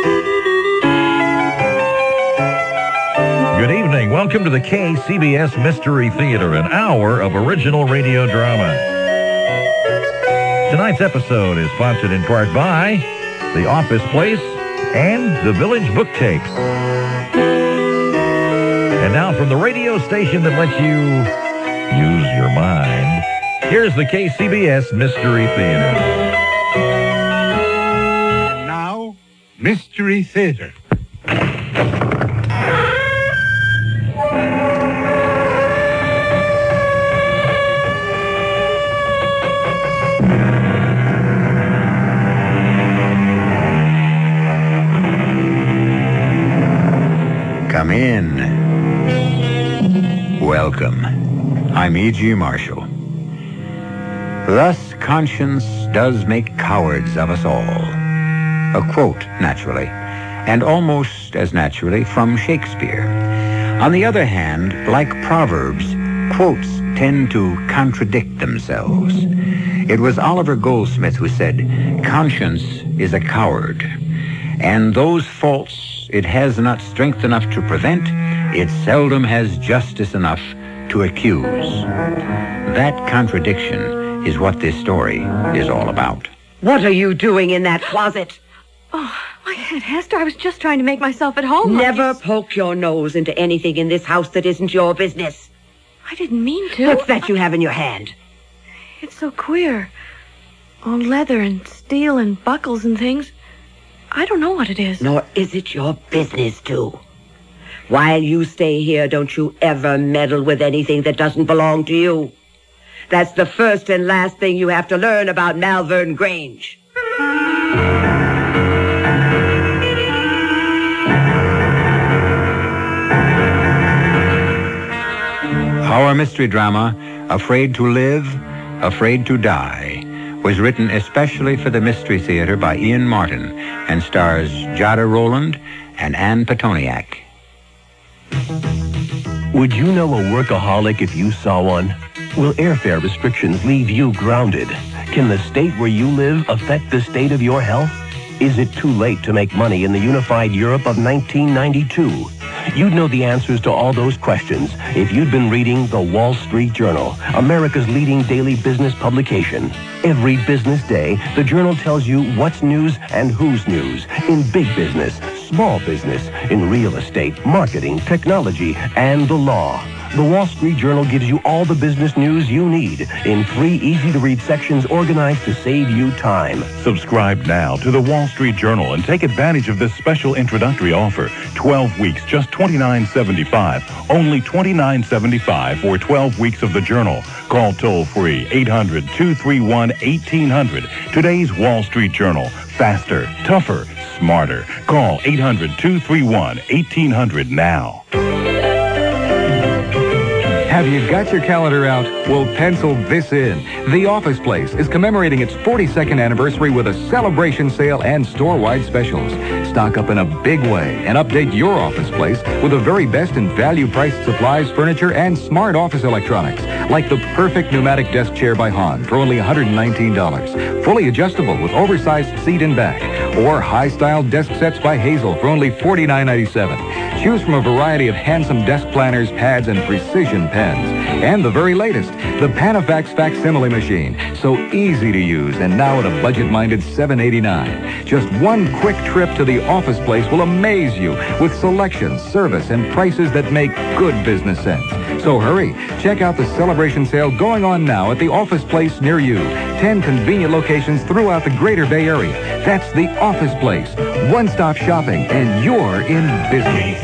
Good evening. Welcome to the KCBS Mystery Theater, an hour of original radio drama. Tonight's episode is sponsored in part by The Office Place and the Village Book Tapes. And now from the radio station that lets you use your mind, here's the KCBS Mystery Theater. And now, Mystery Theater. Come in. Welcome. I'm E.G. Marshall. Thus conscience does make cowards of us all. A quote, naturally, and almost as naturally from Shakespeare. On the other hand, like Proverbs, quotes tend to contradict themselves. It was Oliver Goldsmith who said, "Conscience is a coward, and those faults it has not strength enough to prevent, it seldom has justice enough to accuse." That contradiction is what this story is all about. What are you doing in that closet? Oh, my head, Hester. I was just trying to make myself at home. Never poke your nose into anything in this house that isn't your business. I didn't mean to. What's that you have in your hand? It's so queer. All leather and steel and buckles and things. I don't know what it is. Nor is it your business to. While you stay here, don't you ever meddle with anything that doesn't belong to you. That's the first and last thing you have to learn about Malvern Grange. Our mystery drama, Afraid to Live, Afraid to Die, was written especially for the Mystery Theater by Ian Martin and stars Jada Rowland and Ann Petoniak. Would you know a workaholic if you saw one? Will airfare restrictions leave you grounded? Can the state where you live affect the state of your health? Is it too late to make money in the unified Europe of 1992? You'd know the answers to all those questions if you'd been reading the Wall Street Journal, America's leading daily business publication. Every business day, the Journal tells you what's news and who's news in big business, small business, in real estate, marketing, technology, and the law. The Wall Street Journal gives you all the business news you need in 3 easy-to-read sections organized to save you time. Subscribe now to the Wall Street Journal and take advantage of this special introductory offer. 12 weeks, just $29.75. Only $29.75 for 12 weeks of the Journal. Call toll-free 800-231-1800. Today's Wall Street Journal. Faster, tougher, smarter. Call 800-231-1800 now. Have you got your calendar out? Well, pencil this in. The Office Place is commemorating its 42nd anniversary with a celebration sale and store-wide specials. Stock up in a big way and update your office place with the very best in value-priced supplies, furniture, and smart office electronics, like the perfect pneumatic desk chair by Hahn for only $119. Fully adjustable with oversized seat and back. Or high-style desk sets by Hazel for only $49.97. Choose from a variety of handsome desk planners, pads, and precision pens. And the very latest, the Panafax facsimile machine. So easy to use and now at a budget-minded $7.89. Just one quick trip to the Office Place will amaze you with selection, service, and prices that make good business sense. So hurry, check out the celebration sale going on now at the Office Place near you. 10 convenient locations throughout the greater Bay Area. That's the Office Place. One-stop shopping, and you're in business.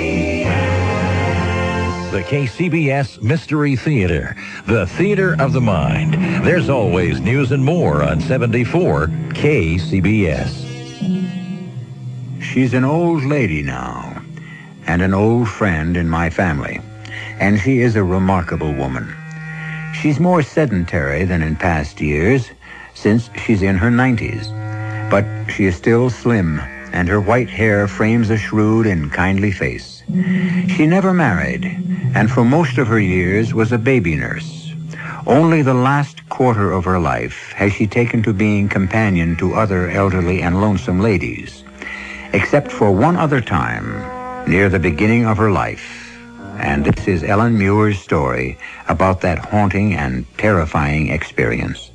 The KCBS Mystery Theater, the theater of the mind. There's always news and more on 74 KCBS. She's an old lady now, and an old friend in my family, and she is a remarkable woman. She's more sedentary than in past years, since she's in her 90s, but she is still slim, and her white hair frames a shrewd and kindly face. She never married, and for most of her years was a baby nurse. Only the last quarter of her life has she taken to being companion to other elderly and lonesome ladies. except for one other time, near the beginning of her life. And this is Ellen Muir's story about that haunting and terrifying experience.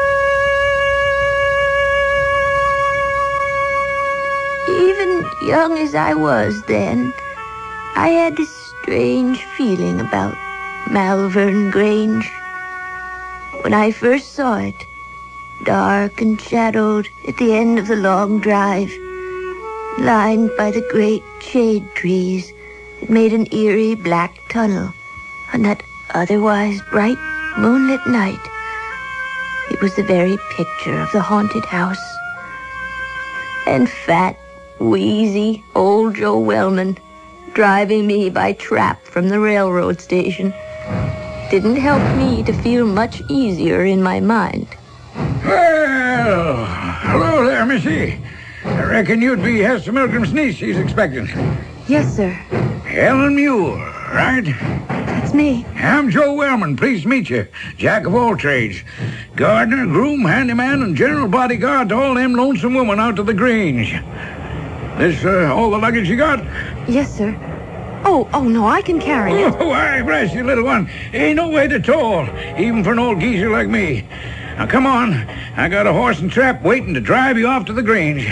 Even young as I was then, I had this strange feeling about Malvern Grange. When I first saw it, dark and shadowed at the end of the long drive, lined by the great shade trees that made an eerie black tunnel on that otherwise bright moonlit night, it was the very picture of the haunted house. And fat, wheezy old Joe Wellman driving me by trap from the railroad station didn't help me to feel much easier in my mind. Well, hello there, Missy. I reckon you'd be Hester Milgram's niece she's expecting. Yes, sir. Ellen Muir, right? That's me. I'm Joe Wellman. Pleased to meet you. Jack of all trades. Gardener, groom, handyman, and general bodyguard to all them lonesome women out to the Grange. This all the luggage you got? Yes, sir. Oh, no, I can carry it. Oh, I bless you, little one. Ain't no weight at all, even for an old geezer like me. Now, come on. I got a horse and trap waiting to drive you off to the Grange.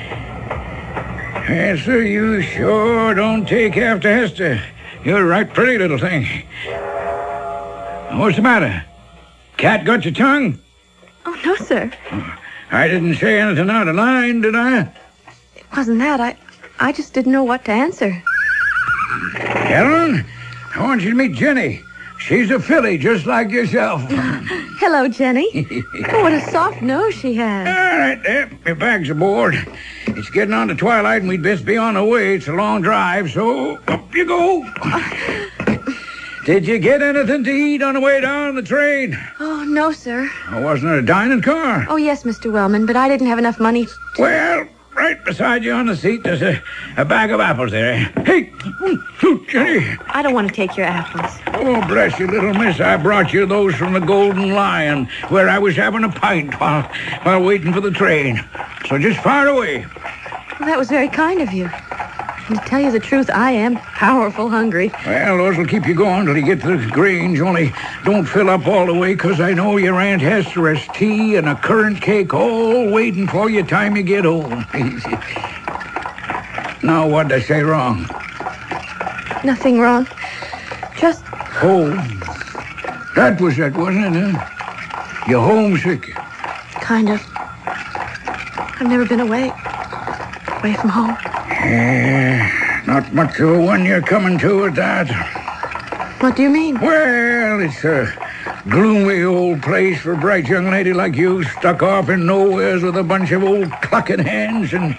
Yes, sir, you sure don't take after Hester. You're a right pretty little thing. What's the matter? Cat got your tongue? Oh, no, sir. I didn't say anything out of line, did I? It wasn't that. I just didn't know what to answer. Ellen, I want you to meet Jenny. She's a filly just like yourself. Hello, Jenny. Oh, what a soft nose she has. All right, there. Your bag's aboard. It's getting on to twilight, and we'd best be on our way. It's a long drive, so up you go. Did you get anything to eat on the way down the train? Oh, no, sir. Oh, wasn't it a dining car? Oh, yes, Mr. Wellman, but I didn't have enough money to... Well, right beside you on the seat, there's a bag of apples there. Hey, shoot, Jenny. I don't want to take your apples. Oh, bless you, little miss. I brought you those from the Golden Lion, where I was having a pint while waiting for the train. So just fire away. Well, that was very kind of you. And to tell you the truth, I am powerful hungry. Well, those will keep you going till you get to the Grange. Only don't fill up all the way, 'cause I know your Aunt Hester has tea and a currant cake all waiting for you time you get home. Now, what'd I say wrong? Nothing wrong. Just... Oh, that was it, wasn't it, huh? You're homesick. Kind of. I've never been away from home. Not much of a one you're coming to at that. What do you mean? Well, it's a gloomy old place for a bright young lady like you, stuck off in nowheres with a bunch of old clucking hands and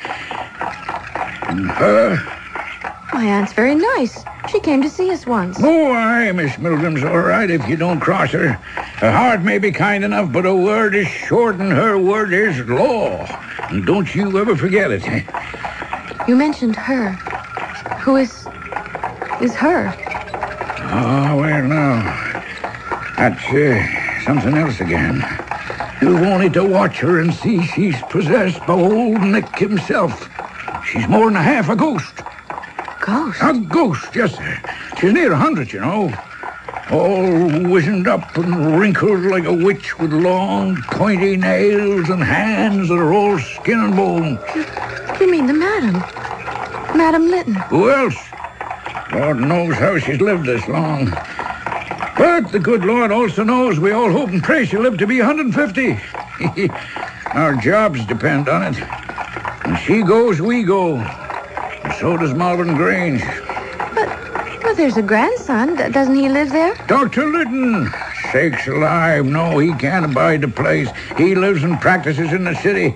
her. My aunt's very nice. She came to see us once. Oh, aye, Miss Milgram's all right if you don't cross her. Her heart may be kind enough, but her word is short and her word is law. And don't you ever forget it. You mentioned her. Who is her? Oh, well, now, that's something else again. You've only to watch her and see she's possessed by old Nick himself. She's more than half a ghost. Ghost? A ghost, yes, sir. She's near 100, you know. All wizened up and wrinkled like a witch with long, pointy nails and hands that are all skin and bone. You mean the madam? Madam Lytton. Who else? Lord knows how she's lived this long. But the good Lord also knows we all hope and pray she'll live to be 150. Our jobs depend on it. When she goes, we go. And so does Malvern Grange. But there's a grandson. Doesn't he live there? Dr. Lytton. Sakes alive, no, he can't abide the place. He lives and practices in the city.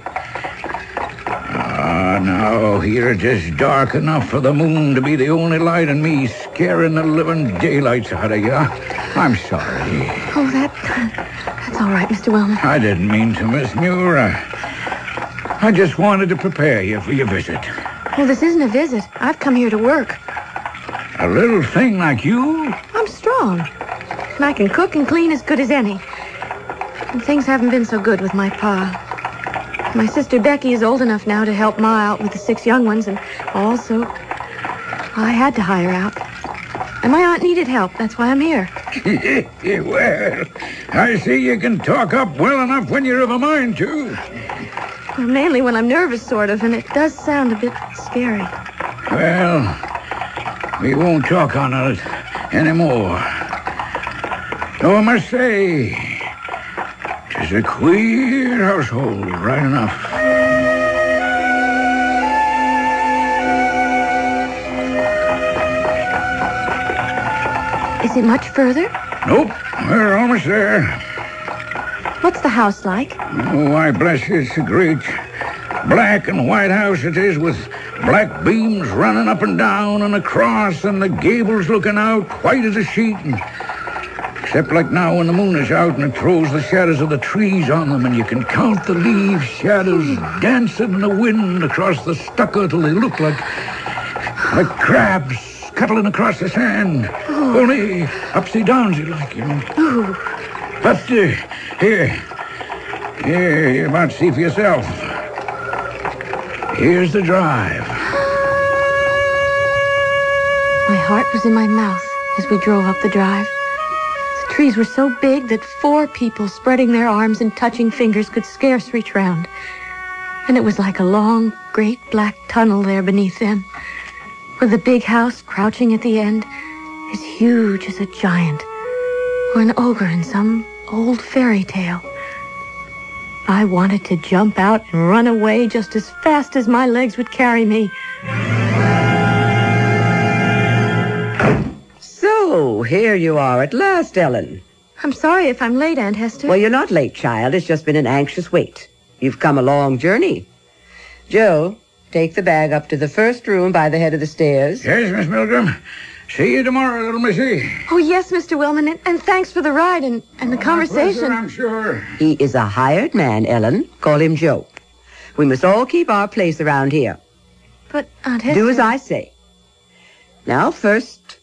No, here it's just dark enough for the moon to be the only light and me scaring the living daylights out of you. I'm sorry. Oh, that's all right, Mr. Wellman. I didn't mean to, Miss Muir. I just wanted to prepare you for your visit. Well, this isn't a visit. I've come here to work. A little thing like you? I'm strong. And I can cook and clean as good as any. And things haven't been so good with my pa. My sister Becky is old enough now to help Ma out with the 6 young ones, and also I had to hire out. And my aunt needed help. That's why I'm here. Well, I see you can talk up well enough when you're of a mind to. Well, mainly when I'm nervous, sort of, and it does sound a bit scary. Well, we won't talk on it anymore. Though I must say, 'tis a queer household, right enough. Is it much further? Nope, we're almost there. What's the house like? Oh, why, bless you, it's a great black and white house it is, with black beams running up and down and across, and the gables looking out white as a sheet. And except like now when the moon is out and it throws the shadows of the trees on them, and you can count the leaf shadows dancing in the wind across the stucco till they look like crabs scuttling across the sand. Oh. Only upsy-downsy like, you know. Ooh. But here, you might see for yourself. Here's the drive. My heart was in my mouth as we drove up the drive. The trees were so big that 4 people spreading their arms and touching fingers could scarce reach round. And it was like a long, great black tunnel there beneath them, with the big house crouching at the end, as huge as a giant, or an ogre in some old fairy tale. I wanted to jump out and run away just as fast as my legs would carry me. So, here you are at last, Ellen. I'm sorry if I'm late, Aunt Hester. Well, you're not late, child. It's just been an anxious wait. You've come a long journey. Joe, take the bag up to the first room by the head of the stairs. Yes, Miss Milgram. See you tomorrow, little missy. Oh, yes, Mr. Wellman, and thanks for the ride and the conversation. Pleasure, I'm sure. He is a hired man, Ellen. Call him Joe. We must all keep our place around here. But, Aunt Hester... Do as I say. Now, first,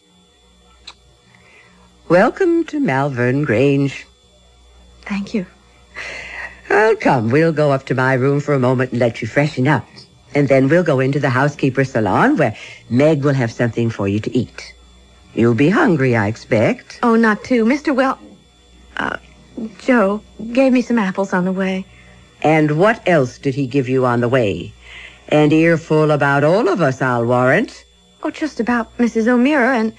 welcome to Malvern Grange. Thank you. Well, come, we'll go up to my room for a moment and let you freshen up. And then we'll go into the housekeeper's salon where Meg will have something for you to eat. You'll be hungry, I expect. Oh, not too. Joe gave me some apples on the way. And what else did he give you on the way? An earful about all of us, I'll warrant. Oh, just about Mrs. O'Meara and...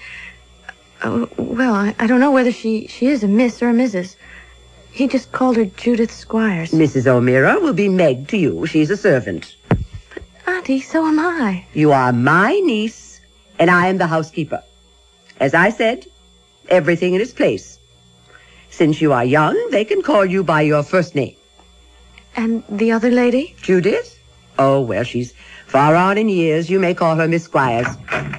I don't know whether she is a Miss or a Mrs. He just called her Judith Squires. Mrs. O'Meara will be Meg to you. She's a servant. But, Auntie, so am I. You are my niece, and I am the housekeeper. As I said, everything in its place. Since you are young, they can call you by your first name. And the other lady? Judith? Oh, well, she's far on in years. You may call her Miss Squires.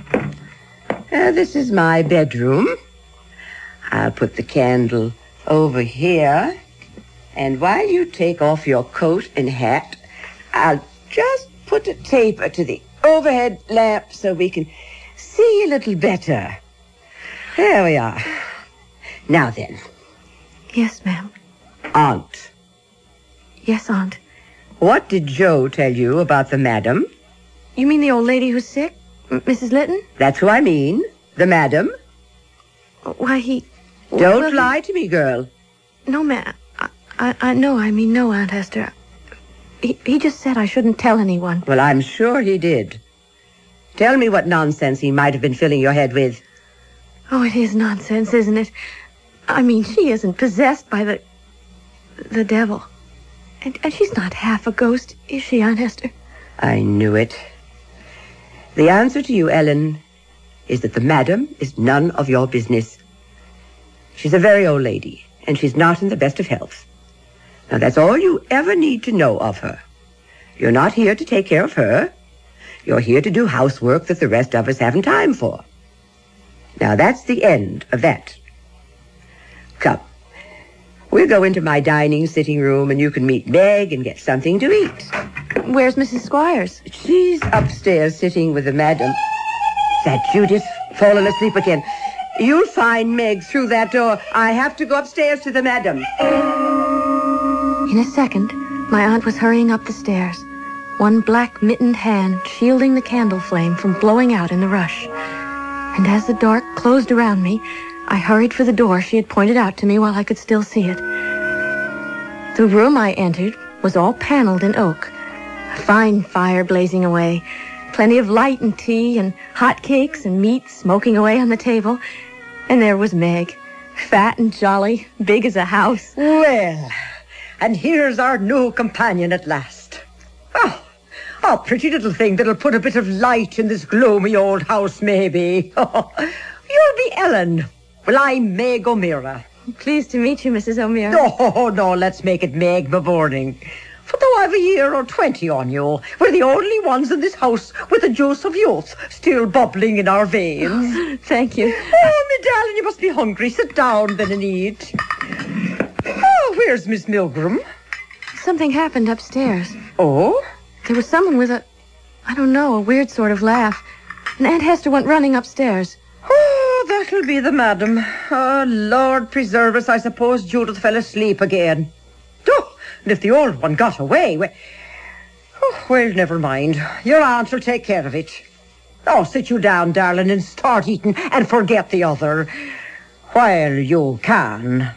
This is my bedroom. I'll put the candle over here. And while you take off your coat and hat, I'll just put a taper to the overhead lamp so we can see a little better. There we are. Now then. Yes, ma'am. Aunt. Yes, Aunt. What did Joe tell you about the madam? You mean the old lady who's sick? Mrs. Litton? That's who I mean. The madam. Why, he... Don't lie to me, girl. No, ma'am. No, Aunt Hester. He just said I shouldn't tell anyone. Well, I'm sure he did. Tell me what nonsense he might have been filling your head with. Oh, it is nonsense, isn't it? I mean, she isn't possessed by the devil. And she's not half a ghost, is she, Aunt Hester? I knew it. The answer to you, Ellen, is that the madam is none of your business. She's a very old lady, and she's not in the best of health. Now, that's all you ever need to know of her. You're not here to take care of her. You're here to do housework that the rest of us haven't time for. Now, that's the end of that. Come. We'll go into my dining sitting room, and you can meet Meg and get something to eat. Where's Mrs. Squires? She's upstairs sitting with the madam. Is that Judith? Fallen asleep again. You'll find Meg through that door. I have to go upstairs to the madam. In a second, My aunt was hurrying up the stairs, one black mittened hand shielding the candle flame from blowing out in the rush. And as the dark closed around me, I hurried for the door she had pointed out to me while I could still see it. The room I entered was all paneled in oak, a fine fire blazing away, plenty of light and tea and hot cakes and meat smoking away on the table. And there was Meg, fat and jolly, big as a house. Well, and here's our new companion at last. Oh, a pretty little thing that'll put a bit of light in this gloomy old house, maybe. You'll be Ellen. Well, I'm Meg O'Meara. Pleased to meet you, Mrs. O'Meara. No, let's make it Meg Mavorning. For though I've a year or 20 on you, we're the only ones in this house with the juice of youth still bubbling in our veins. Thank you. Oh, me darling, you must be hungry. Sit down then and eat. Oh, where's Miss Milgram? Something happened upstairs. Oh? There was someone with a weird sort of laugh. And Aunt Hester went running upstairs. Oh, that'll be the madam. Oh, Lord preserve us, I suppose Judith fell asleep again. Oh, and if the old one got away, well, never mind. Your aunt will take care of it. Oh, sit you down, darling, and start eating and forget the other. While you can.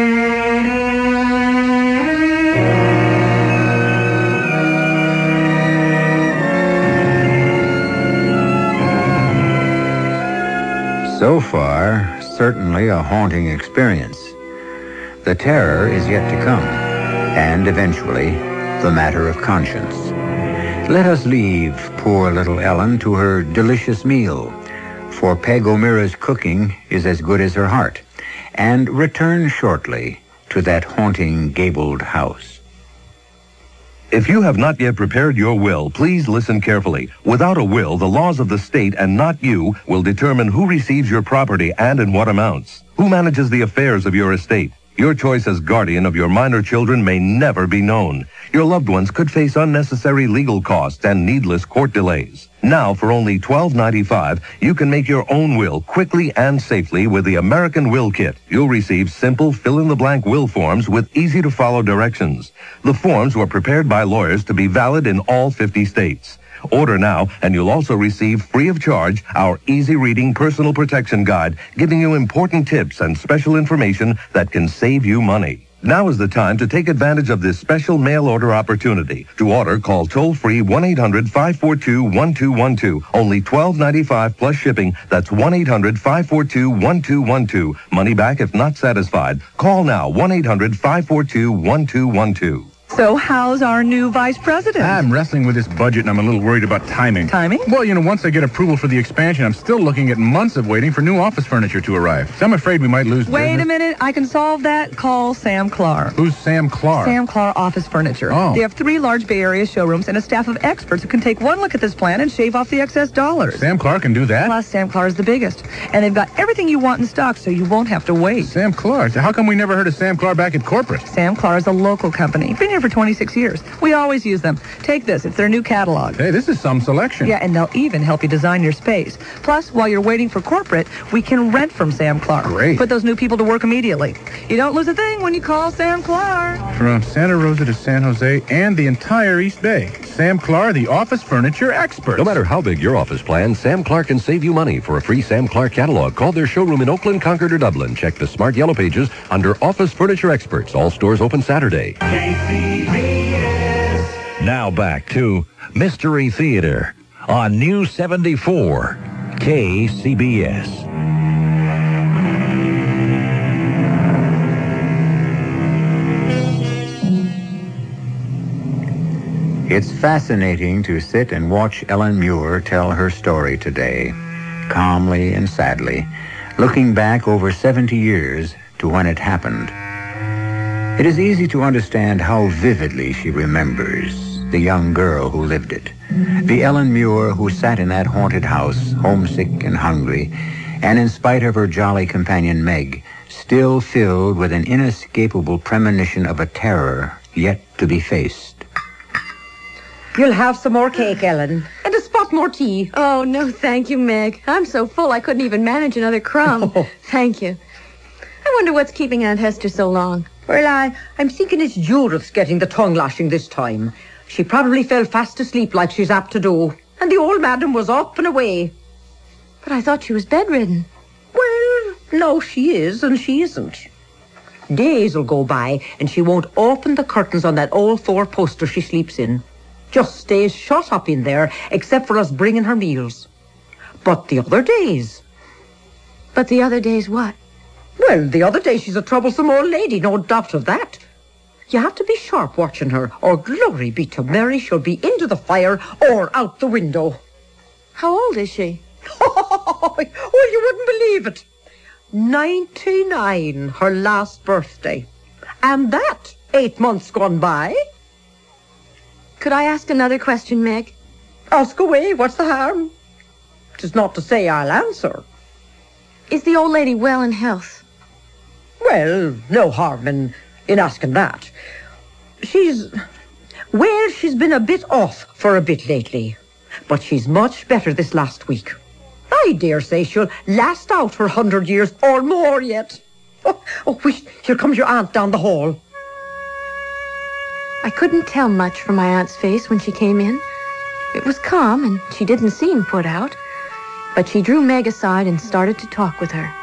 So far, certainly a haunting experience. The terror is yet to come, and eventually, the matter of conscience. Let us leave poor little Ellen to her delicious meal, for Peg O'Meara's cooking is as good as her heart, and return shortly to that haunting gabled house. If you have not yet prepared your will, please listen carefully. Without a will, the laws of the state and not you will determine who receives your property and in what amounts. Who manages the affairs of your estate? Your choice as guardian of your minor children may never be known. Your loved ones could face unnecessary legal costs and needless court delays. Now, for only $12.95, you can make your own will quickly and safely with the American Will Kit. You'll receive simple fill-in-the-blank will forms with easy-to-follow directions. The forms were prepared by lawyers to be valid in all 50 states. Order now, and you'll also receive free of charge our easy-reading personal protection guide, giving you important tips and special information that can save you money. Now is the time to take advantage of this special mail order opportunity. To order, call toll-free 1-800-542-1212. Only $12.95 plus shipping. That's 1-800-542-1212. Money back if not satisfied. Call now, 1-800-542-1212. So how's our new vice president? I'm wrestling with this budget, and I'm a little worried about timing. Timing? Well, once I get approval for the expansion, I'm still looking at months of waiting for new office furniture to arrive. So I'm afraid we might lose business. Wait a minute. I can solve that. Call Sam Clark. Who's Sam Clark? Sam Clark Office Furniture. Oh. They have 3 large Bay Area showrooms and a staff of experts who can take one look at this plan and shave off the excess dollars. Sam Clark can do that? Plus, Sam Clark is the biggest. And they've got everything you want in stock, so you won't have to wait. Sam Clark? How come we never heard of Sam Clark back at corporate? Sam Clark is a local company. Been here for 26 years. We always use them. Take this. It's their new catalog. Hey, this is some selection. Yeah, and they'll even help you design your space. Plus, while you're waiting for corporate, we can rent from Sam Clark. Great. Put those new people to work immediately. You don't lose a thing when you call Sam Clark. From Santa Rosa to San Jose and the entire East Bay. Sam Clark, the office furniture expert. No matter how big your office plan, Sam Clark can save you money. For a free Sam Clark catalog, call their showroom in Oakland, Concord, or Dublin. Check the smart yellow pages under Office Furniture Experts. All stores open Saturday. Now back to Mystery Theater on News 74 KCBS. It's fascinating to sit and watch Ellen Muir tell her story today, calmly and sadly, looking back over 70 years to when it happened. It is easy to understand how vividly she remembers the young girl who lived it, the Ellen Muir who sat in that haunted house, homesick and hungry, and in spite of her jolly companion Meg, still filled with an inescapable premonition of a terror yet to be faced. You'll have some more cake, Ellen, and a spot more tea. Oh, no, thank you, Meg. I'm so full I couldn't even manage another crumb. Oh. Thank you. I wonder what's keeping Aunt Hester so long. Well, I'm thinking it's Judith's getting the tongue lashing this time. She probably fell fast asleep like she's apt to do. And the old madam was up and away. But I thought she was bedridden. Well, no, she is and she isn't. Days will go by and she won't open the curtains on that old four-poster she sleeps in. Just stays shut up in there, except for us bringing her meals. But the other days... But the other days what? Well, the other day she's a troublesome old lady, no doubt of that. You have to be sharp watching her, or glory be to Mary, she'll be into the fire or out the window. How old is she? Oh, you wouldn't believe it. 99, her last birthday. And that 8 months gone by. Could I ask another question, Meg? Ask away, what's the harm? 'Tis not to say I'll answer. Is the old lady well in health? Well, no harm in asking that. She's been a bit off for a bit lately. But she's much better this last week. I dare say she'll last out her 100 years or more yet. Here comes your aunt down the hall. I couldn't tell much from my aunt's face when she came in. It was calm, and she didn't seem put out. But she drew Meg aside and started to talk with her.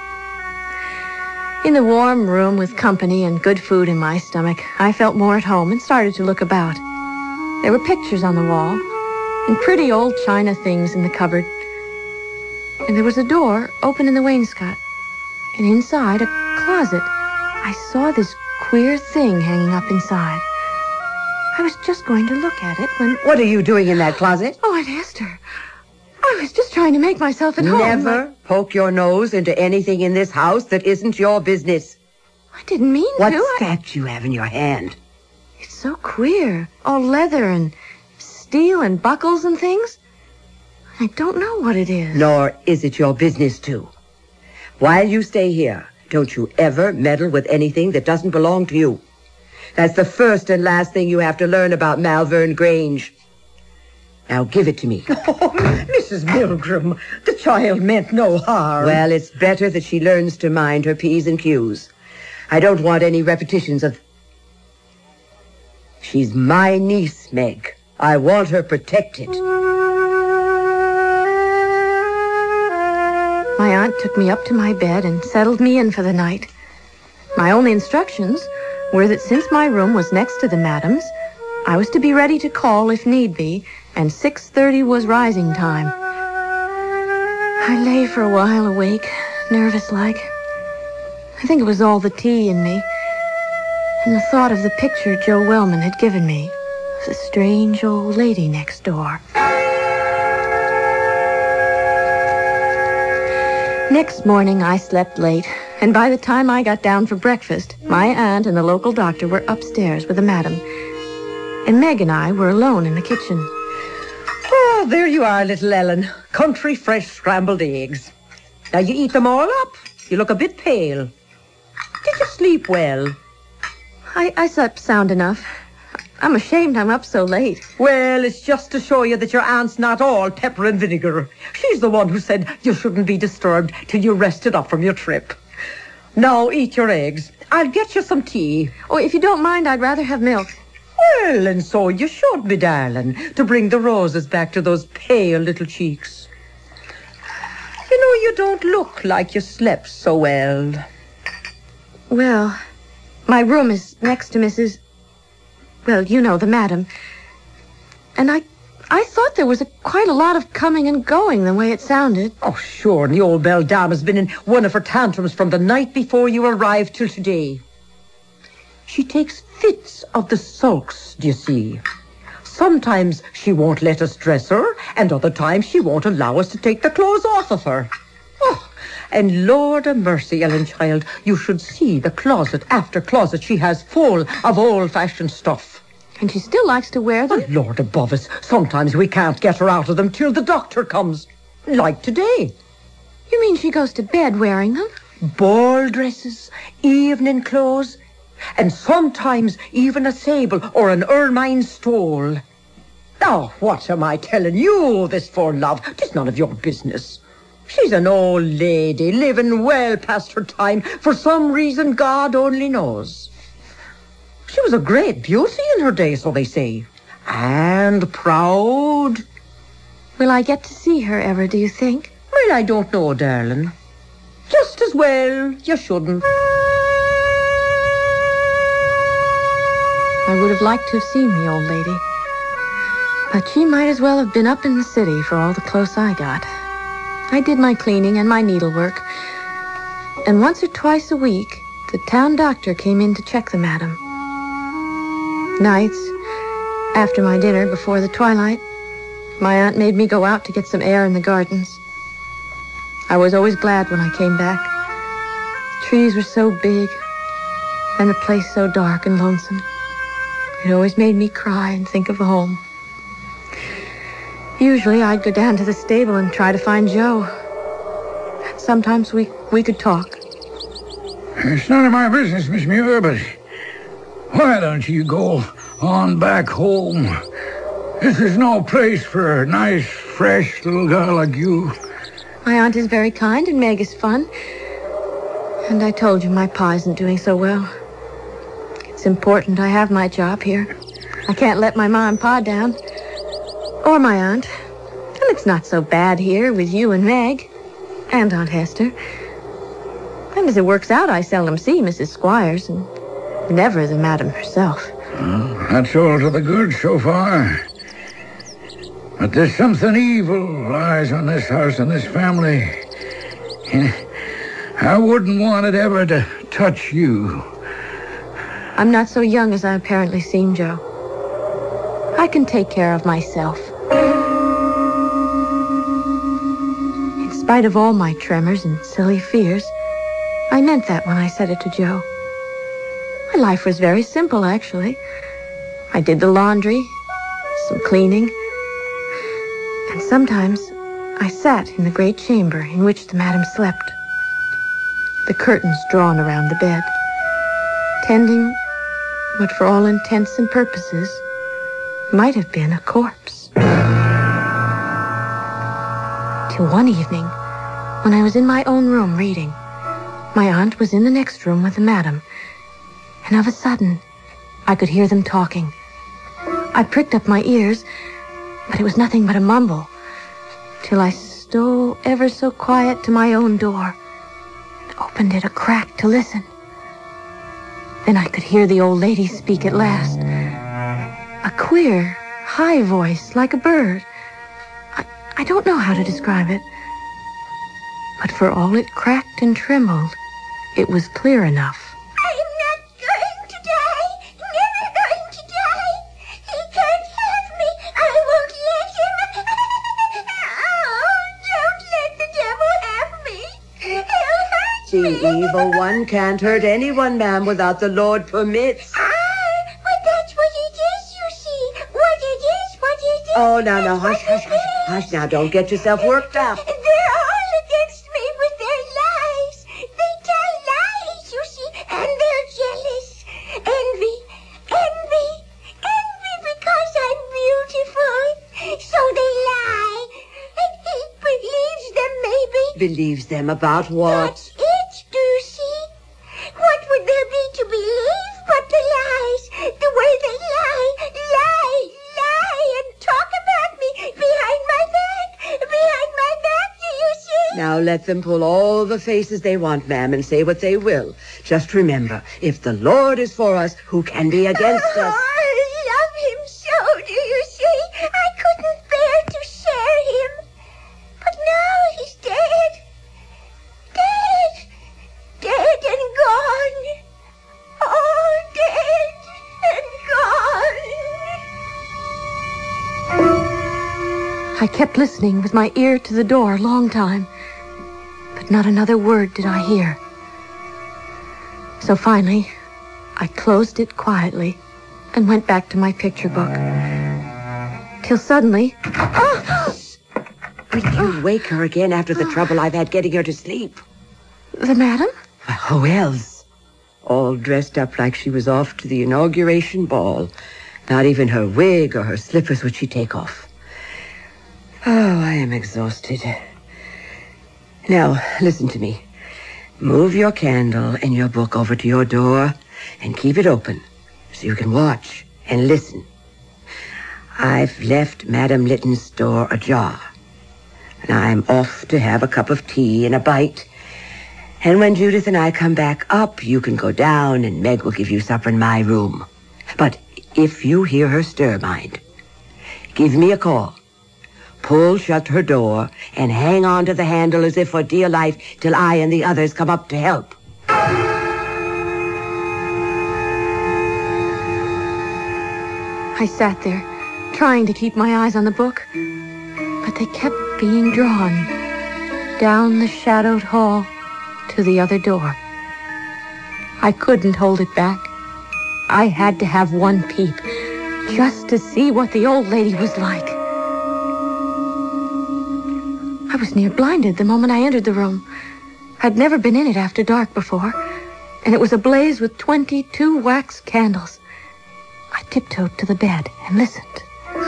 In the warm room with company and good food in my stomach, I felt more at home and started to look about. There were pictures on the wall, and pretty old china things in the cupboard. And there was a door open in the wainscot, and inside, a closet. I saw this queer thing hanging up inside. I was just going to look at it when... What are you doing in that closet? Oh, Aunt Esther, I was just trying to make myself at home. Never poke your nose into anything in this house that isn't your business. I didn't mean to. What's that you have in your hand? It's so queer. All leather and steel and buckles and things. I don't know what it is. Nor is it your business to. While you stay here, don't you ever meddle with anything that doesn't belong to you. That's the first and last thing you have to learn about Malvern Grange. Now give it to me. Oh, Mrs. Milgram, the child meant no harm. Well, it's better that she learns to mind her P's and Q's. I don't want any repetitions of... She's my niece, Meg. I want her protected. My aunt took me up to my bed and settled me in for the night. My only instructions were that since my room was next to the madam's, I was to be ready to call if need be, and 6:30 was rising time. I lay for a while awake, nervous-like. I think it was all the tea in me, and the thought of the picture Joe Wellman had given me of the strange old lady next door. Next morning, I slept late, and by the time I got down for breakfast, my aunt and the local doctor were upstairs with the madam, and Meg and I were alone in the kitchen. Oh, there you are, little Ellen. Country fresh scrambled eggs. Now, you eat them all up. You look a bit pale. Did you sleep well? I slept sound enough. I'm ashamed I'm up so late. Well, it's just to show you that your aunt's not all pepper and vinegar. She's the one who said you shouldn't be disturbed till you rested up from your trip. Now, eat your eggs. I'll get you some tea. Oh, if you don't mind, I'd rather have milk. Well, and so you should, me darling, to bring the roses back to those pale little cheeks. You know, you don't look like you slept so well. Well, my room is next to Mrs... Well, you know, the madam. And I thought there was quite a lot of coming and going the way it sounded. Oh, sure, and the old belle dame has been in one of her tantrums from the night before you arrived till today. She takes fits of the sulks, do you see? Sometimes she won't let us dress her, and other times she won't allow us to take the clothes off of her. Oh, and Lord a mercy, Ellen, child, you should see the closet after closet she has full of old-fashioned stuff. And she still likes to wear them? Oh, Lord above us, sometimes we can't get her out of them till the doctor comes. Like today. You mean she goes to bed wearing them? Ball dresses, evening clothes, and sometimes even a sable or an ermine stole. Now, what am I telling you this for, love? 'Tis none of your business. She's an old lady living well past her time for some reason God only knows. She was a great beauty in her day, so they say. And proud. Will I get to see her ever, do you think? Well, I don't know, darling. Just as well, you shouldn't. I would have liked to have seen the old lady. But she might as well have been up in the city for all the close I got. I did my cleaning and my needlework. And once or twice a week, the town doctor came in to check the madam. Nights, after my dinner, before the twilight, my aunt made me go out to get some air in the gardens. I was always glad when I came back. The trees were so big, and the place so dark and lonesome. It always made me cry and think of home. Usually I'd go down to the stable and try to find Joe. Sometimes we could talk. It's none of my business, Miss Muir, but why don't you go on back home? This is no place for a nice, fresh little girl like you. My aunt is very kind and Meg is fun. And I told you my pa isn't doing so well. It's important I have my job here. I can't let my ma and pa down. Or my aunt. And it's not so bad here with you and Meg. And Aunt Hester. And as it works out, I seldom see Mrs. Squires, and never the madam herself. Well, that's all to the good so far. But there's something evil lies on this house and this family. And I wouldn't want it ever to touch you. I'm not so young as I apparently seem, Joe. I can take care of myself. In spite of all my tremors and silly fears, I meant that when I said it to Joe. My life was very simple, actually. I did the laundry, some cleaning, and sometimes I sat in the great chamber in which the madam slept, the curtains drawn around the bed, tending what for all intents and purposes might have been a corpse. Till one evening, when I was in my own room reading, my aunt was in the next room with the madam, and of a sudden, I could hear them talking. I pricked up my ears, but it was nothing but a mumble, till I stole ever so quiet to my own door and opened it a crack to listen. Then I could hear the old lady speak at last. A queer, high voice, like a bird. I don't know how to describe it. But for all it cracked and trembled, it was clear enough. I'm not going to die. Never going to die. He can't have me. I won't let him. Oh, don't let the devil have me. He'll hurt The me. evil one can't hurt anyone, ma'am, without the Lord permits. But that's what it is, you see. What it is. Oh, now, hush, hush, hush. Hush now, don't get yourself worked up. They're all against me with their lies. They tell lies, you see, and they're jealous. Envy because I'm beautiful. So they lie. And he believes them, maybe. Believes them about what? That's it, do you see? What would there be to believe but the lies? The way they lie, and talk about me behind my back, do you see? Now let them pull all the faces they want, ma'am, and say what they will. Just remember, if the Lord is for us, who can be against us? I love him so, do you see? I couldn't bear to share him. But now he's dead. Dead and gone. Oh, dead and gone. I kept listening with my ear to the door a long time, but not another word did I hear. So finally, I closed it quietly and went back to my picture book. Till suddenly... Will you wake her again after the trouble I've had getting her to sleep? The madam? Who else? All dressed up like she was off to the inauguration ball. Not even her wig or her slippers would she take off. Oh, I am exhausted. Now, listen to me. Move your candle and your book over to your door and keep it open so you can watch and listen. I've left Madame Litton's door ajar, and I'm off to have a cup of tea and a bite. And when Judith and I come back up, you can go down and Meg will give you supper in my room. But if you hear her stir, mind, give me a call. Pull shut her door and hang on to the handle as if for dear life till I and the others come up to help. I sat there, trying to keep my eyes on the book, but they kept being drawn down the shadowed hall to the other door. I couldn't hold it back. I had to have one peep, just to see what the old lady was like. I was near blinded the moment I entered the room. I'd never been in it after dark before, and it was ablaze with 22 wax candles. I tiptoed to the bed and listened.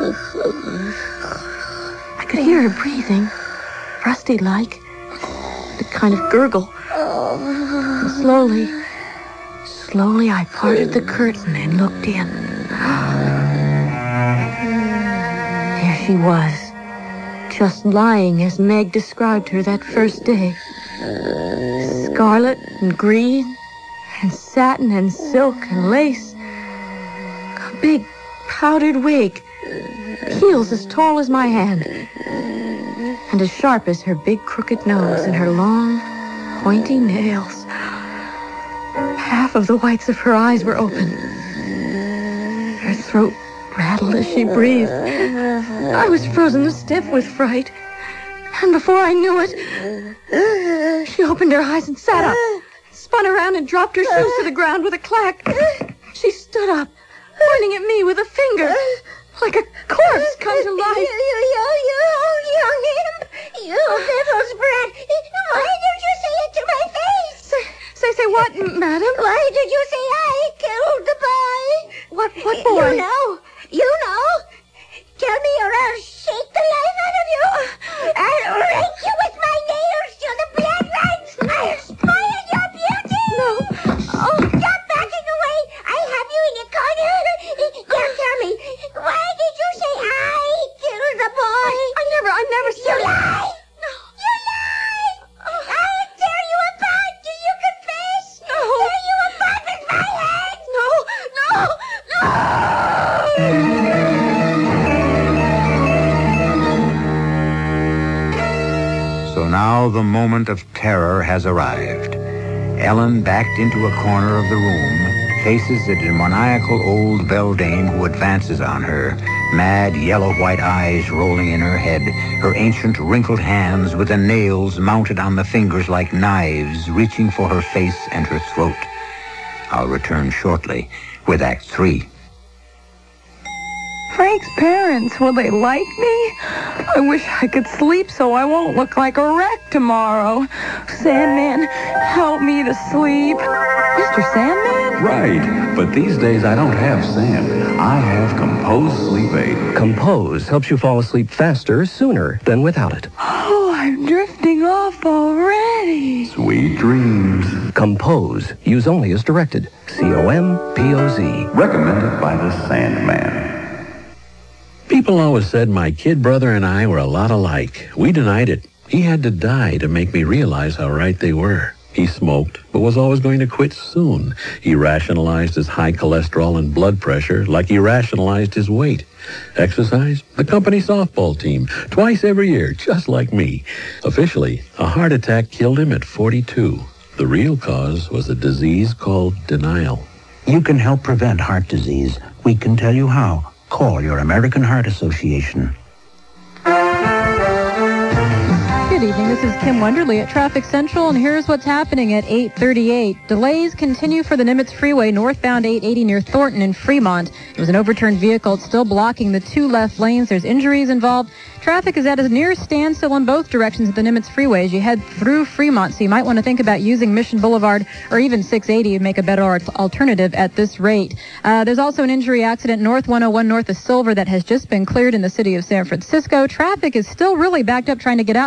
I could hear her breathing, rusty-like, a kind of gurgle. And slowly I parted the curtain and looked in. There she was, just lying as Meg described her that first day. Scarlet and green and satin and silk and lace. A big powdered wig, heels as tall as my hand, and as sharp as her big crooked nose and her long, pointy nails. Half of the whites of her eyes were open. Her throat rattled as she breathed. I was frozen stiff with fright. And before I knew it, she opened her eyes and sat up, spun around and dropped her shoes to the ground with a clack. She stood up, pointing at me with a finger, like a corpse come to life. You young imp! You devil's brat! Why did you say it to my face? Say what, madam? Why did you say I killed the boy? What boy? You know. Tell me or I'll shake the life out of you. I'll rake you with my nails till the blood runs. I'll spoil your beauty. No. Oh, stop backing away. I'll have you in a corner. Now tell me, why did you say I killed the boy? I never said You lie. No. You lie. I'll tear you apart. Do you confess? No. Tear you apart with my hands. No. So now the moment of terror has arrived. Ellen, backed into a corner of the room, faces the demoniacal old beldame who advances on her, mad yellow-white eyes rolling in her head, her ancient wrinkled hands with the nails mounted on the fingers like knives reaching for her face and her throat. I'll return shortly with Act 3. Frank's parents, will they like me? I wish I could sleep so I won't look like a wreck tomorrow. Sandman, help me to sleep. Mr. Sandman? Right, but these days I don't have sand. I have Compose Sleep Aid. Compose helps you fall asleep faster, sooner than without it. Oh, I'm drifting off already. Sweet dreams. Compose. Use only as directed. COMPOZ. Recommended by the Sandman. People always said my kid brother and I were a lot alike. We denied it. He had to die to make me realize how right they were. He smoked, but was always going to quit soon. He rationalized his high cholesterol and blood pressure like he rationalized his weight. Exercise? The company softball team. Twice every year, just like me. Officially, a heart attack killed him at 42. The real cause was a disease called denial. You can help prevent heart disease. We can tell you how. Call your American Heart Association. Good evening. This is Kim Wonderly at Traffic Central, and here's what's happening at 8:38. Delays continue for the Nimitz Freeway northbound 880 near Thornton and Fremont. There was an overturned vehicle. It's still blocking the two left lanes. There's injuries involved. Traffic is at a near standstill in both directions of the Nimitz Freeway as you head through Fremont, so you might want to think about using Mission Boulevard or even 680 and make a better alternative at this rate. There's also an injury accident north 101 north of Silver that has just been cleared in the city of San Francisco. Traffic is still really backed up trying to get out to that Allen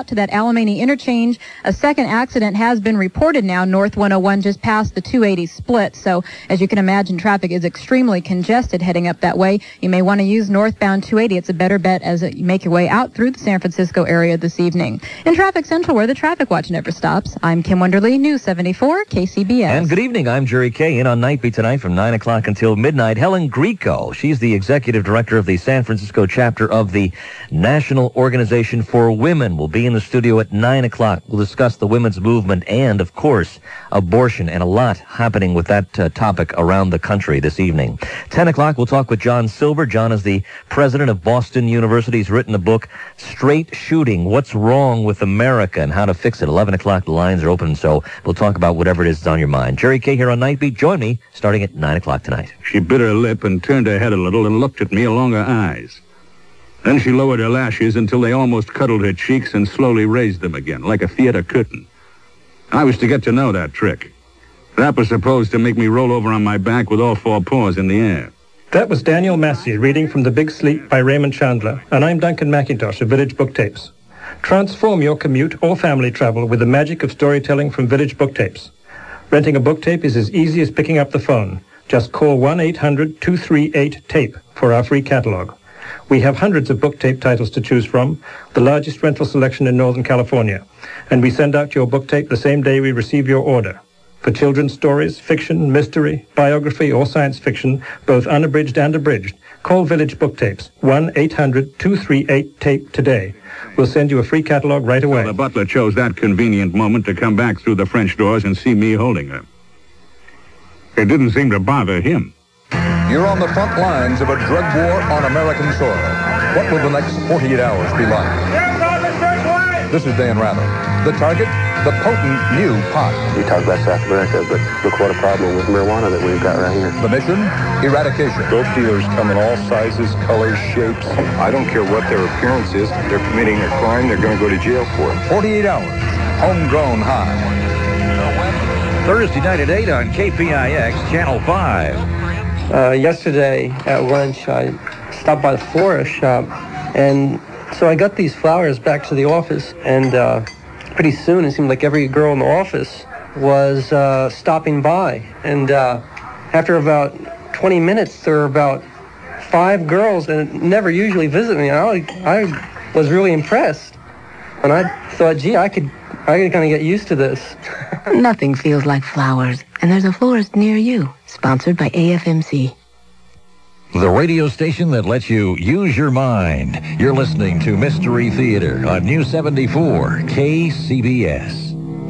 Alamany Interchange. A second accident has been reported now, North 101 just past the 280 split. So as you can imagine, traffic is extremely congested heading up that way. You may want to use northbound 280. It's a better bet as you make your way out through the San Francisco area this evening. In Traffic Central, where the traffic watch never stops, I'm Kim Wonderly, News 74, KCBS. And good evening, I'm Jerry Kay. In on Nightbeat tonight from 9 o'clock until midnight, Helen Grieco. She's the executive director of the San Francisco chapter of the National Organization for Women. Will be in the studio at 9 o'clock. We'll discuss the women's movement and, of course, abortion, and a lot happening with that topic around the country this evening. 10 o'clock, we'll talk with John Silver. John is the president of Boston University. He's written a book, Straight Shooting, What's Wrong with America and How to Fix It. 11 o'clock, the lines are open, so we'll talk about whatever it is that's on your mind. Jerry Kay here on Nightbeat. Join me starting at 9 o'clock tonight. She bit her lip and turned her head a little and looked at me along her eyes. Then she lowered her lashes until they almost cuddled her cheeks and slowly raised them again, like a theater curtain. I was to get to know that trick. That was supposed to make me roll over on my back with all four paws in the air. That was Daniel Massey reading from The Big Sleep by Raymond Chandler, and I'm Duncan McIntosh of Village Book Tapes. Transform your commute or family travel with the magic of storytelling from Village Book Tapes. Renting a book tape is as easy as picking up the phone. Just call 1-800-238-TAPE for our free catalog. We have hundreds of book tape titles to choose from, the largest rental selection in Northern California, and we send out your book tape the same day we receive your order. For children's stories, fiction, mystery, biography, or science fiction, both unabridged and abridged, call Village Book Tapes, 1-800-238-TAPE today. We'll send you a free catalog right away. Well, the butler chose that convenient moment to come back through the French doors and see me holding her. It didn't seem to bother him. You're on the front lines of a drug war on American soil. What will the next 48 hours be like? This is Dan Rather. The target, the potent new pot. We talk about South America, but look what a problem with marijuana that we've got right here. The mission, eradication. Dope dealers come in all sizes, colors, shapes. I don't care what their appearance is. They're committing a crime. They're going to go to jail for it. 48 hours, homegrown high. Thursday night at 8 on KPIX, Channel 5. Yesterday at lunch, I stopped by the florist shop, and so I got these flowers back to the office, and pretty soon it seemed like every girl in the office was stopping by. And after about 20 minutes, there were about 5 girls that never usually visit me. I was really impressed, and I thought, gee, I could kind of get used to this. Nothing feels like flowers, and there's a florist near you, sponsored by AFMC. The radio station that lets you use your mind. You're listening to Mystery Theater on News 74, KCBS.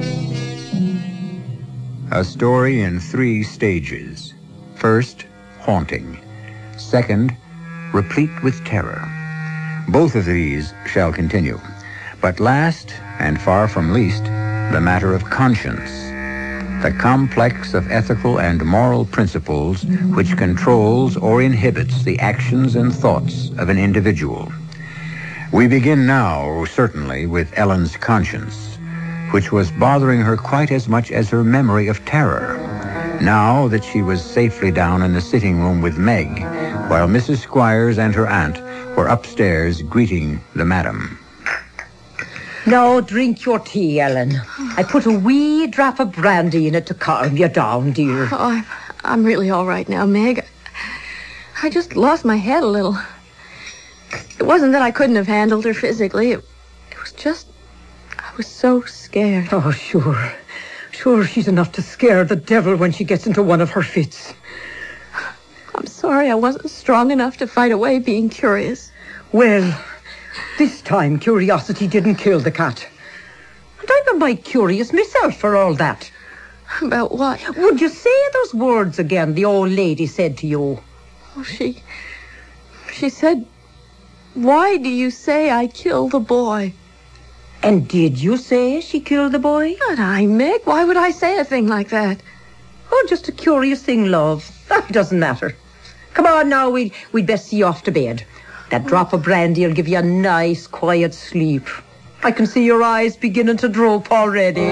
A story in 3 stages. First, haunting. Second, replete with terror. Both of these shall continue. But last, and far from least, the matter of conscience. The complex of ethical and moral principles which controls or inhibits the actions and thoughts of an individual. We begin now, certainly, with Ellen's conscience, which was bothering her quite as much as her memory of terror, now that she was safely down in the sitting room with Meg, while Mrs. Squires and her aunt were upstairs greeting the madam. Now drink your tea, Ellen. I put a wee drop of brandy in it to calm you down, dear. Oh, I'm really all right now, Meg. I just lost my head a little. It wasn't that I couldn't have handled her physically. It was just, I was so scared. Oh, sure. Sure, she's enough to scare the devil when she gets into one of her fits. I'm sorry I wasn't strong enough to fight away being curious. Well, this time curiosity didn't kill the cat. And I'm a mite curious myself for all that. About what? Would you say those words again the old lady said to you? Oh, she said, "Why do you say I killed the boy?" And did you say she killed the boy? Not I, Meg. Why would I say a thing like that? Oh, just a curious thing, love. That doesn't matter. Come on now, we'd best see you off to bed. That drop of brandy will give you a nice, quiet sleep. I can see your eyes beginning to droop already.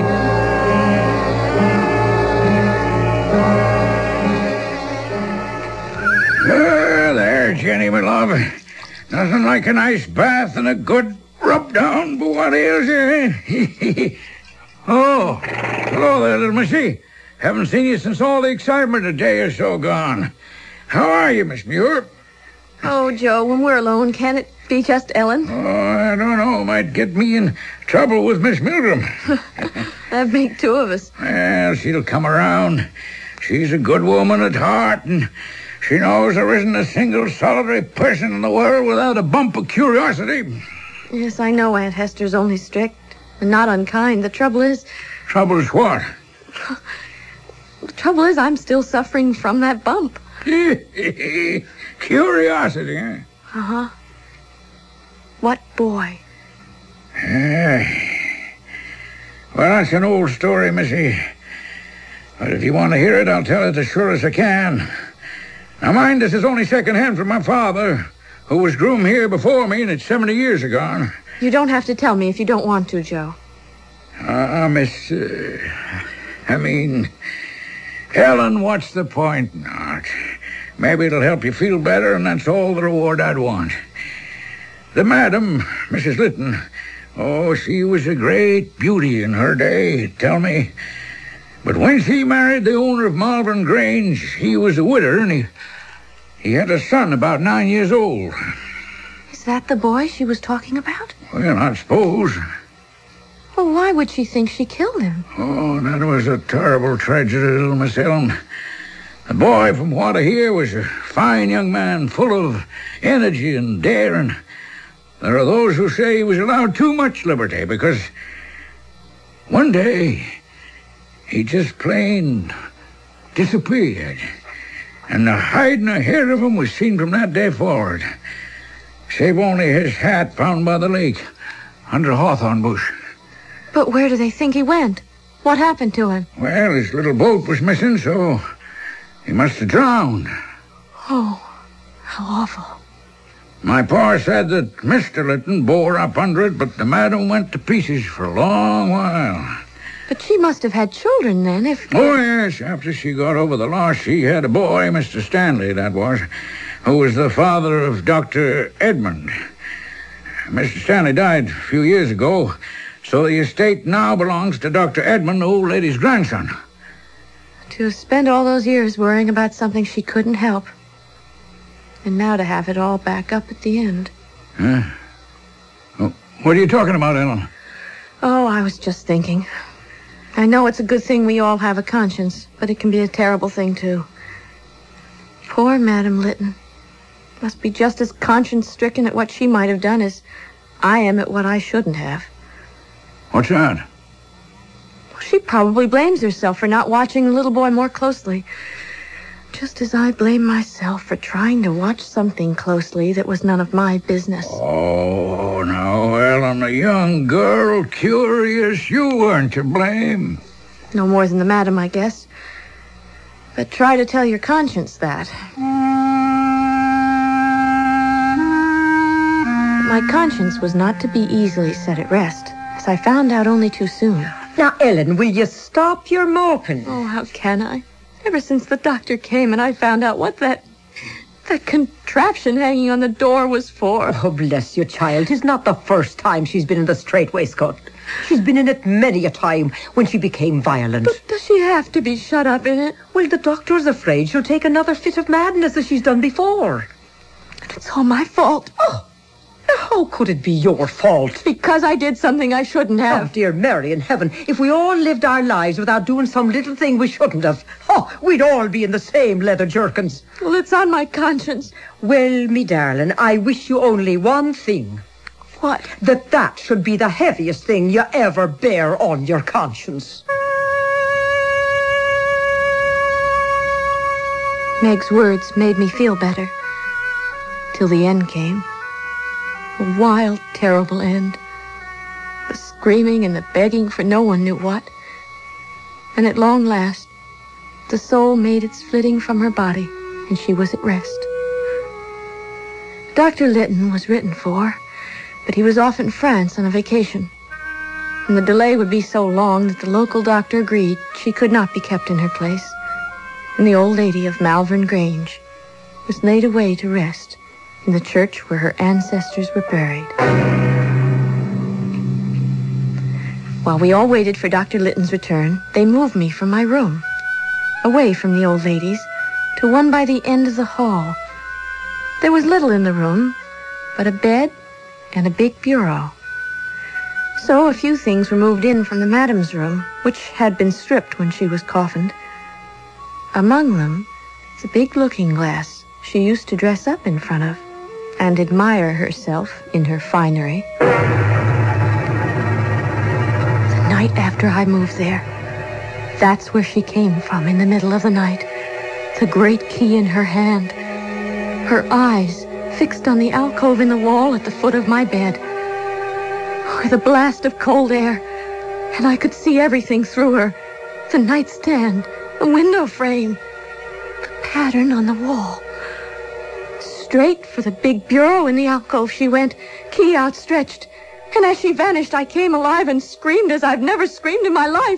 There, Jenny, my love. Nothing like a nice bath and a good rub down, but what ails you? Oh, hello there, little missy. Haven't seen you since all the excitement a day or so gone. How are you, Miss Muir? Oh, Joe, when we're alone, can it be just Ellen? Oh, I don't know. Might get me in trouble with Miss Milgram. That'd make two of us. Well, she'll come around. She's a good woman at heart, and she knows there isn't a single solitary person in the world without a bump of curiosity. Yes, I know Aunt Hester's only strict and not unkind. The trouble is... Trouble is what? The trouble is I'm still suffering from that bump. Curiosity, eh? Uh-huh. What boy? Well, that's an old story, Missy. But if you want to hear it, I'll tell it as sure as I can. Now, mind, this is only second-hand from my father, who was groom here before me, and it's 70 years ago. You don't have to tell me if you don't want to, Joe. Miss... Ellen, what's the point now? Maybe it'll help you feel better, and that's all the reward I'd want. The madam, Mrs. Litton, oh, she was a great beauty in her day, tell me. But when she married the owner of Malvern Grange, he was a widder, and he had a son about 9 years old. Is that the boy she was talking about? Well, I suppose. Well, why would she think she killed him? Oh, that was a terrible tragedy, little Miss Ellen. The boy, from what I hear, was a fine young man, full of energy and daring. There are those who say he was allowed too much liberty because one day he just plain disappeared. And the hide and the hair of him was seen from that day forward, save only his hat found by the lake under a hawthorn bush. But where do they think he went? What happened to him? Well, his little boat was missing, so he must have drowned. Oh, how awful. My pa said that Mr. Litton bore up under it, but the madam went to pieces for a long while. But she must have had children then, if... Oh, yes. After she got over the loss, she had a boy, Mr. Stanley, that was, who was the father of Dr. Edmund. Mr. Stanley died a few years ago, so the estate now belongs to Dr. Edmund, the old lady's grandson. To spend all those years worrying about something she couldn't help. And now to have it all back up at the end. Huh? Oh, what are you talking about, Ellen? Oh, I was just thinking. I know it's a good thing we all have a conscience, but it can be a terrible thing, too. Poor Madam Litton. Must be just as conscience-stricken at what she might have done as I am at what I shouldn't have. What's that? She probably blames herself for not watching the little boy more closely. Just as I blame myself for trying to watch something closely that was none of my business. Oh, now, Ellen, a young girl, curious, you weren't to blame. No more than the madam, I guess. But try to tell your conscience that. My conscience was not to be easily set at rest, as I found out only too soon. Now, Ellen, will you stop your moping? Oh, how can I? Ever since the doctor came and I found out what that contraption hanging on the door was for. Oh, bless you, child. 'Tis not the first time she's been in the straight waistcoat. She's been in it many a time when she became violent. But does she have to be shut up in it? Well, the doctor's afraid she'll take another fit of madness as she's done before. And it's all my fault. Oh, how could it be your fault? Because I did something I shouldn't have. Oh, dear Mary in heaven, if we all lived our lives without doing some little thing we shouldn't have, we'd all be in the same leather jerkins. Well, it's on my conscience. Well, me darling, I wish you only one thing. What? That should be the heaviest thing you ever bear on your conscience. Meg's words made me feel better. Till the end came. A wild, terrible end. The screaming and the begging for no one knew what. And at long last, the soul made its flitting from her body, and she was at rest. Dr. Litton was written for, but he was off in France on a vacation. And the delay would be so long that the local doctor agreed she could not be kept in her place. And the old lady of Malvern Grange was laid away to rest in the church where her ancestors were buried. While we all waited for Dr. Litton's return, they moved me from my room, away from the old ladies, to one by the end of the hall. There was little in the room, but a bed and a big bureau. So a few things were moved in from the madam's room, which had been stripped when she was coffined. Among them, the big looking glass she used to dress up in front of and admire herself in her finery. The night after I moved there, that's where she came from in the middle of the night, the great key in her hand, her eyes fixed on the alcove in the wall at the foot of my bed, with a blast of cold air, and I could see everything through her, the nightstand, the window frame, the pattern on the wall. Straight for the big bureau in the alcove she went, key outstretched. And as she vanished, I came alive and screamed as I've never screamed in my life.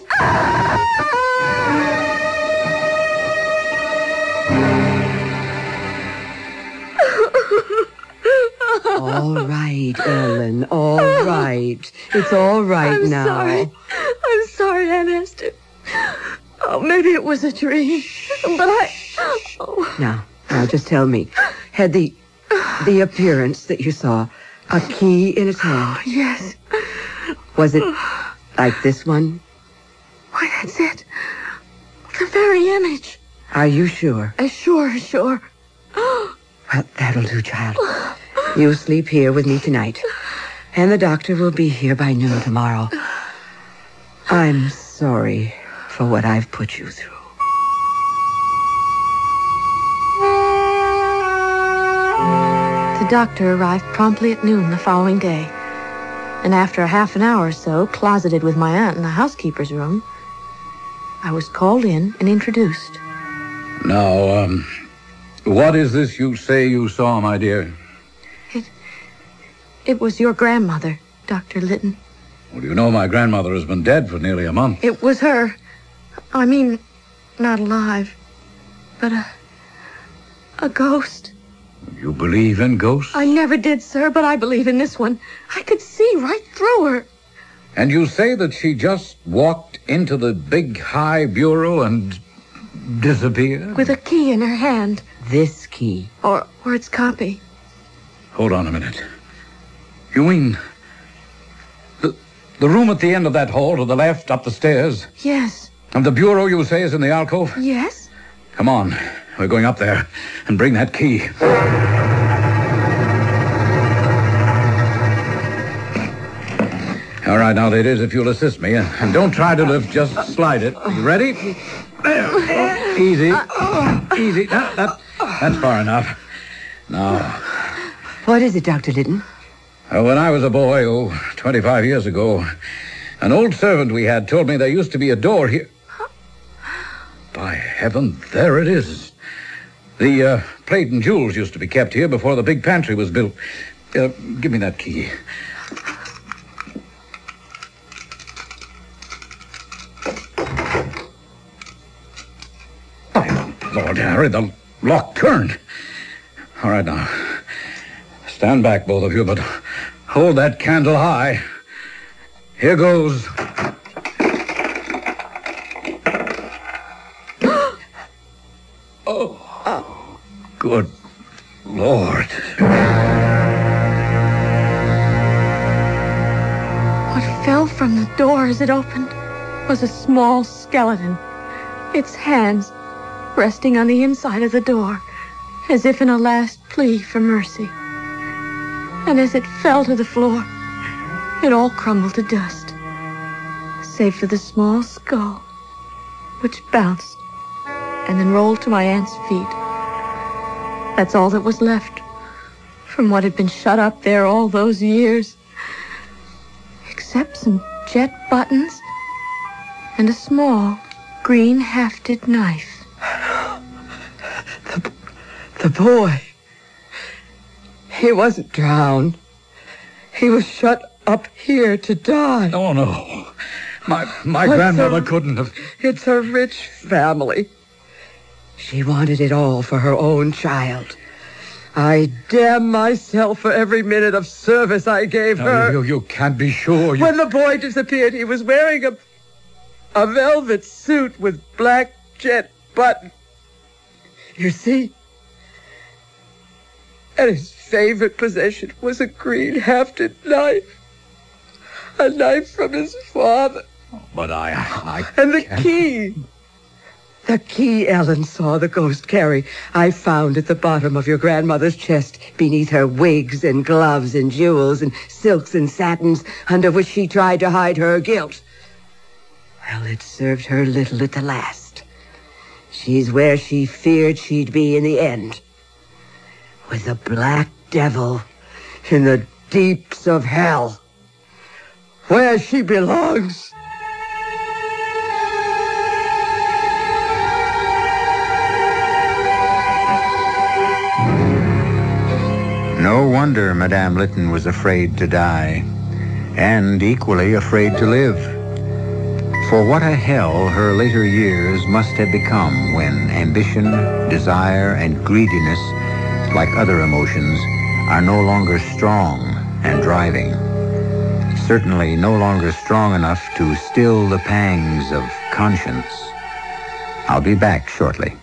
All right, Ellen, all right. It's all right now. I'm sorry, Aunt Esther. Oh, maybe it was a dream. But Now, just tell me. Had the appearance that you saw a key in its hand? Oh, yes. Was it like this one? Why, that's it. The very image. Are you sure? Sure. Well, that'll do, child. You sleep here with me tonight. And the doctor will be here by noon tomorrow. I'm sorry for what I've put you through. The doctor arrived promptly at noon the following day. And after a half an hour or so, closeted with my aunt in the housekeeper's room, I was called in and introduced. Now, what is this you say you saw, my dear? It was your grandmother, Dr. Litton. Well, you know my grandmother has been dead for nearly a month. It was her. I mean, not alive, but a ghost. You believe in ghosts? I never did, sir, but I believe in this one. I could see right through her. And you say that she just walked into the big high bureau and disappeared? With a key in her hand. This key? Or its copy. Hold on a minute. You mean the room at the end of that hall to the left, up the stairs? Yes. And the bureau, you say, is in the alcove? Yes. Come on. We're going up there and bring that key. All right, now, ladies, if you'll assist me. And don't try to lift, just slide it. You ready? There. Easy. Easy. That's far enough. Now. What is it, Dr. Litton? When I was a boy, 25 years ago, an old servant we had told me there used to be a door here. By heaven, there it is. The plate and jewels used to be kept here before the big pantry was built. Give me that key. By Lord Harry, the lock turned. All right, now. Stand back, both of you, but hold that candle high. Here goes. Oh, good Lord. What fell from the door as it opened was a small skeleton, its hands resting on the inside of the door, as if in a last plea for mercy. And as it fell to the floor, it all crumbled to dust, save for the small skull, which bounced and then rolled to my aunt's feet. That's all that was left from what had been shut up there all those years, except some jet buttons and a small green hafted knife. The boy. He wasn't drowned. He was shut up here to die. Oh, no. My grandmother couldn't have. It's a rich family. She wanted it all for her own child. I damn myself for every minute of service I gave her. You can't be sure. When the boy disappeared, he was wearing a velvet suit with black jet button. You see? And his favorite possession was a green-hafted knife. A knife from his father. But I And the can't. key. The key Ellen saw the ghost carry, I found at the bottom of your grandmother's chest, beneath her wigs and gloves and jewels and silks and satins, under which she tried to hide her guilt. Well, it served her little at the last. She's where she feared she'd be in the end. With the black devil in the deeps of hell, where she belongs. No wonder Madame Lytton was afraid to die, and equally afraid to live. For what a hell her later years must have become when ambition, desire, and greediness, like other emotions, are no longer strong and driving. Certainly no longer strong enough to still the pangs of conscience. I'll be back shortly.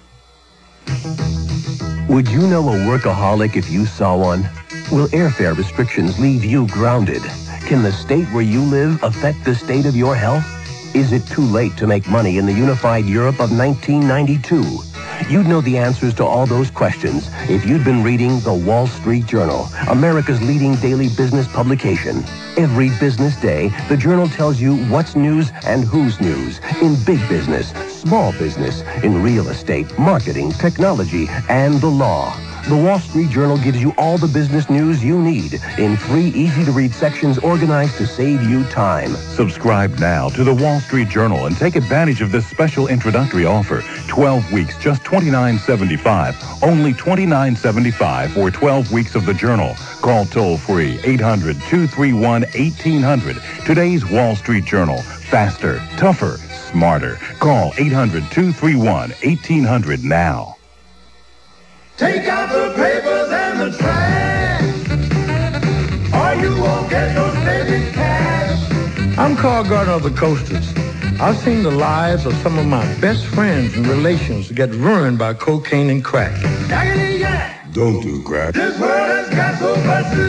Would you know a workaholic if you saw one? Will airfare restrictions leave you grounded? Can the state where you live affect the state of your health? Is it too late to make money in the unified Europe of 1992? You'd know the answers to all those questions if you'd been reading the Wall Street Journal, America's leading daily business publication. Every business day, the Journal tells you what's news and who's news in big business, small business, in real estate, marketing, technology, and the law. The Wall Street Journal gives you all the business news you need in 3 easy-to-read sections organized to save you time. Subscribe now to the Wall Street Journal and take advantage of this special introductory offer. 12 weeks, just $29.75. Only $29.75 for 12 weeks of the Journal. Call toll-free 800-231-1800. Today's Wall Street Journal. Faster, tougher, smarter. Call 800-231-1800 now. Take out the papers and the trash, or you won't get no saving cash. I'm Carl Gardner of the Coasters. I've seen the lives of some of my best friends and relations get ruined by cocaine and crack. Yaggity yak! Don't do crack. This world has got so much to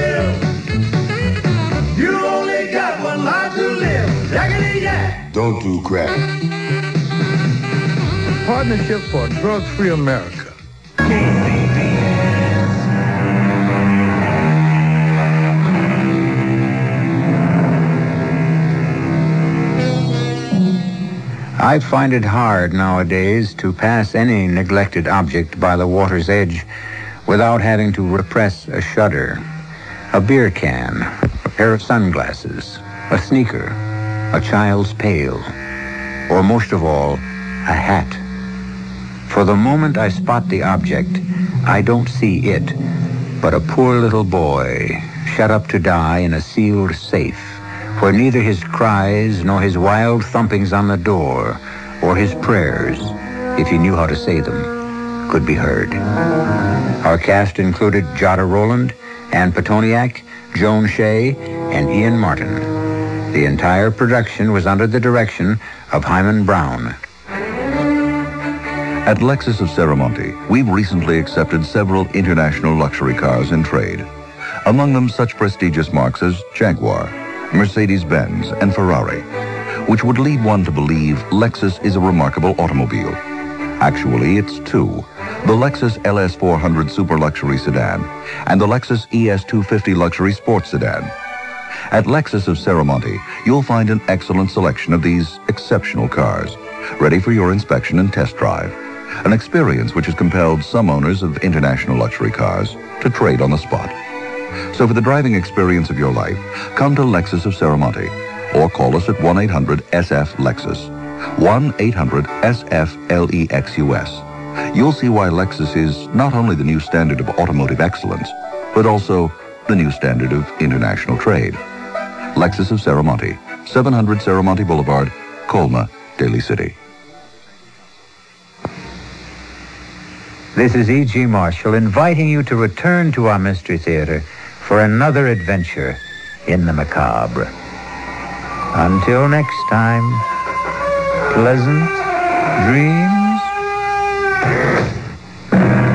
give. You only got one life to live. Yaggity yak! Don't do crack. Partnership for a Drug-Free America. I find it hard nowadays to pass any neglected object by the water's edge without having to repress a shudder. A beer can, a pair of sunglasses, a sneaker, a child's pail, or most of all, a hat. For the moment I spot the object, I don't see it, but a poor little boy shut up to die in a sealed safe, where neither his cries nor his wild thumpings on the door or his prayers, if he knew how to say them, could be heard. Our cast included Jada Rowland, Ann Petoniak, Joan Shea, and Ian Martin. The entire production was under the direction of Hyman Brown. At Lexus of Serramonte, we've recently accepted several international luxury cars in trade. Among them such prestigious marks as Jaguar, Mercedes-Benz, and Ferrari, which would lead one to believe Lexus is a remarkable automobile. Actually, it's two: the Lexus LS400 Super Luxury Sedan and the Lexus ES250 Luxury Sports Sedan. At Lexus of Serramonte, you'll find an excellent selection of these exceptional cars, ready for your inspection and test drive, an experience which has compelled some owners of international luxury cars to trade on the spot. So for the driving experience of your life, come to Lexus of Serramonte or call us at 1-800-SF-LEXUS, 1-800-SF-LEXUS. You'll see why Lexus is not only the new standard of automotive excellence, but also the new standard of international trade. Lexus of Serramonte, 700 Serramonte Boulevard, Colma, Daly City. This is E.G. Marshall inviting you to return to our Mystery Theater for another adventure in the macabre. Until next time, pleasant dreams.